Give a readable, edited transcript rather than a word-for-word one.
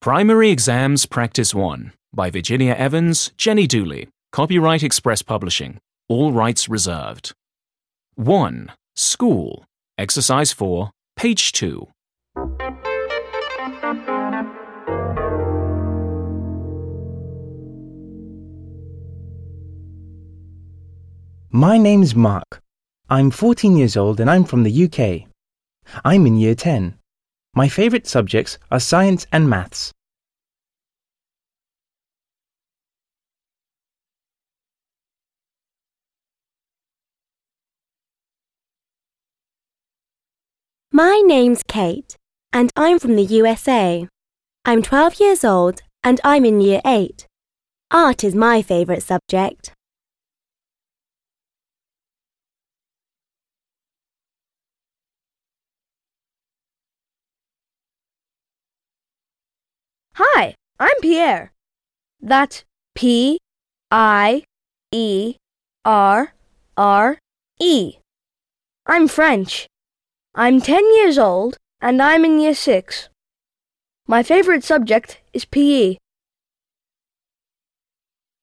Primary Exams Practice 1 by Virginia Evans, Jenny Dooley. Copyright Express Publishing. All rights reserved. 1. School. Exercise 4, page 2. My name's Mark. I'm 14 years old and I'm from the UK. I'm in Year 10. My favourite subjects are science and maths. My name's Kate, and I'm from the USA. I'm 12 years old, and I'm in Year 8. Art is my favourite subject. Hi, I'm Pierre. That's P-I-E-R-R-E. I'm French. I'm 10 years old and I'm in Year 6. My favorite subject is PE.